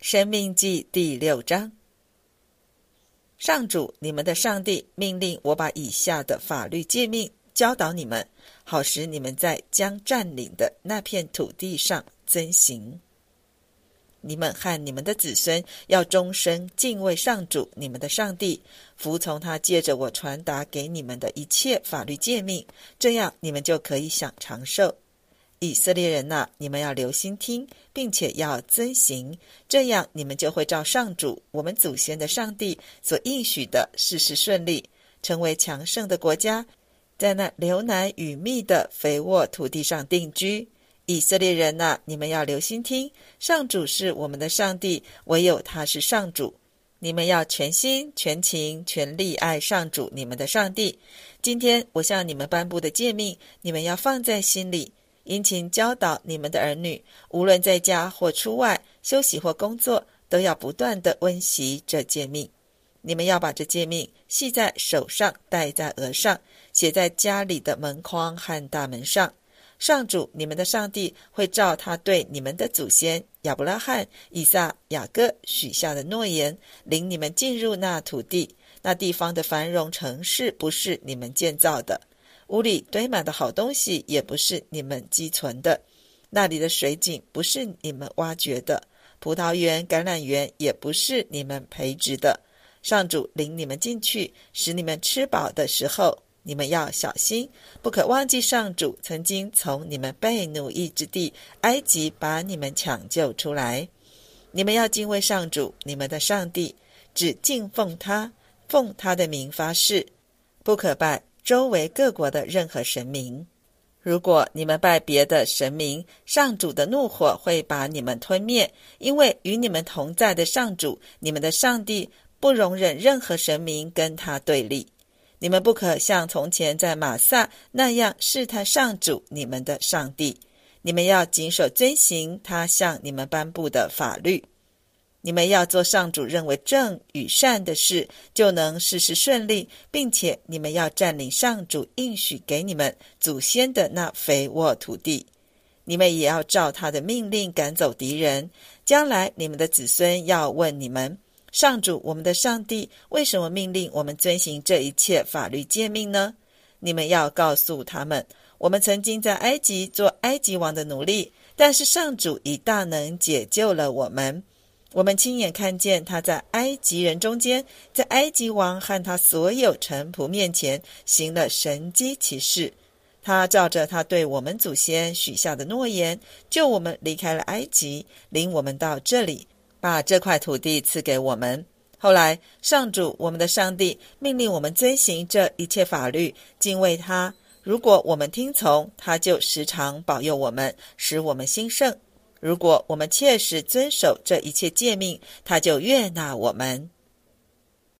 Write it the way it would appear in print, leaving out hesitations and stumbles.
申命记第6章。上主你们的上帝命令我把以下的法律诫命教导你们，好使你们在将占领的那片土地上遵行。你们和你们的子孙要终身敬畏上主你们的上帝，服从他借着我传达给你们的一切法律诫命，这样你们就可以享长寿。以色列人啊，你们要留心听，并且要遵行，这样你们就会照上主我们祖先的上帝所应许的事事顺利，成为强盛的国家，在那流奶与蜜的肥沃土地上定居。以色列人啊，你们要留心听，上主是我们的上帝，唯有他是上主。你们要全心全情全力爱上主你们的上帝。今天我向你们颁布的诫命，你们要放在心里，殷勤教导你们的儿女，无论在家或出外，休息或工作，都要不断地温习这诫命。你们要把这诫命系在手上，戴在额上，写在家里的门框和大门上。上主你们的上帝会照他对你们的祖先亚伯拉罕、以撒、雅各许下的诺言，领你们进入那土地。那地方的繁荣城市不是你们建造的，屋里堆满的好东西也不是你们积存的，那里的水井不是你们挖掘的，葡萄园、橄榄园也不是你们培植的。上主领你们进去，使你们吃饱的时候，你们要小心，不可忘记上主曾经从你们被奴役之地埃及把你们抢救出来。你们要敬畏上主你们的上帝，只敬奉他，奉他的名发誓，不可拜周围各国的任何神明。如果你们拜别的神明，上主的怒火会把你们吞灭，因为与你们同在的上主你们的上帝不容忍任何神明跟他对立。你们不可像从前在玛撒那样试探上主你们的上帝，你们要谨守遵行他向你们颁布的法律。你们要做上主认为正与善的事，就能事事顺利，并且你们要占领上主应许给你们祖先的那肥沃土地。你们也要照他的命令赶走敌人。将来你们的子孙要问你们，上主我们的上帝为什么命令我们遵行这一切法律诫命呢？你们要告诉他们，我们曾经在埃及做埃及王的奴隶，但是上主以大能解救了我们。我们亲眼看见他在埃及人中间，在埃及王和他所有臣仆面前行了神迹奇事。他照着他对我们祖先许下的诺言，救我们离开了埃及，领我们到这里，把这块土地赐给我们。后来上主我们的上帝命令我们遵行这一切法律，敬畏他。如果我们听从，他就时常保佑我们，使我们兴盛。如果我们切实遵守这一切诫命，他就悦纳我们。